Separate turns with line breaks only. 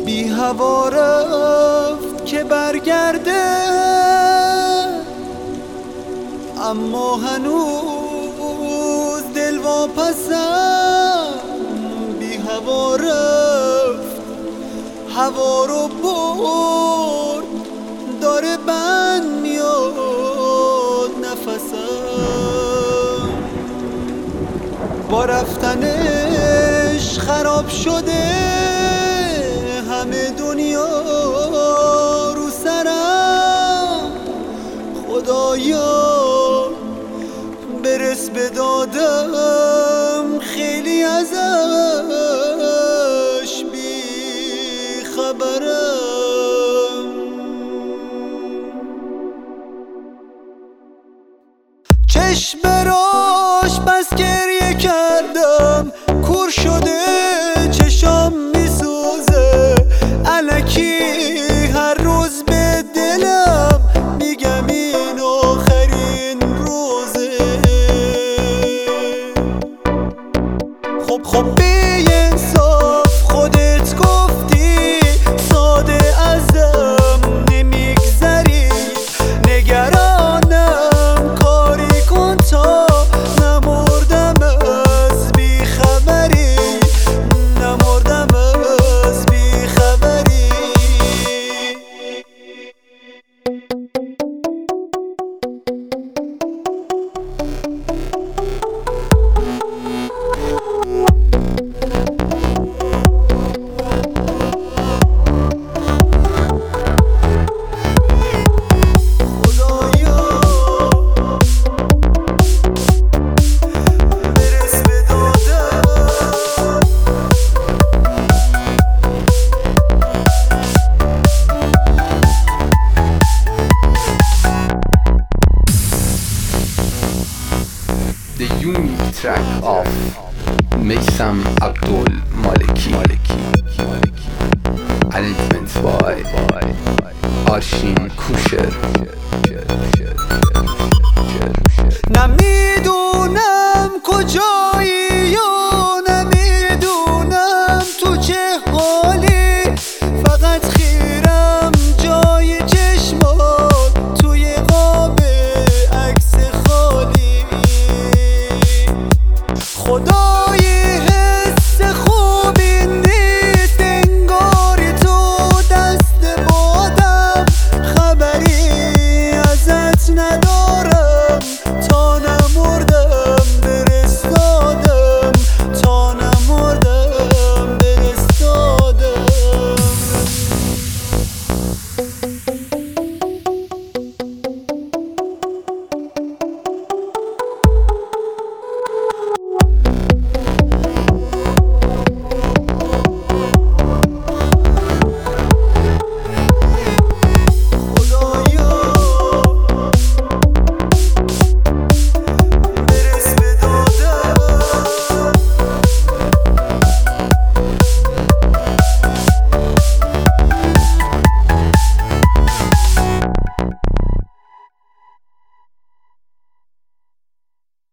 بی هوا رفت که برگرده، اما هنوز دل واپسم. بی هوا رفت، هوا رو برد، داره بند میاد نفسم. با رفتنش خراب شده همه دنیا رو سرم. خدایا برس به دادم، خیلی ازش بی خبرم. چشم براش بس گریه کردم، کور شده چشام میسوزه. الکی هر روز به دلم میگم این آخرین روزه. خب بی انصاف خودت گفتی، ساده ازم نمیگذری. نگرانم کاری کن تا نمردم از بیخبری، نمردم از بیخبری.
The unique track of Meysam Abdul Maliki. Arrangements by Arshin Kusher.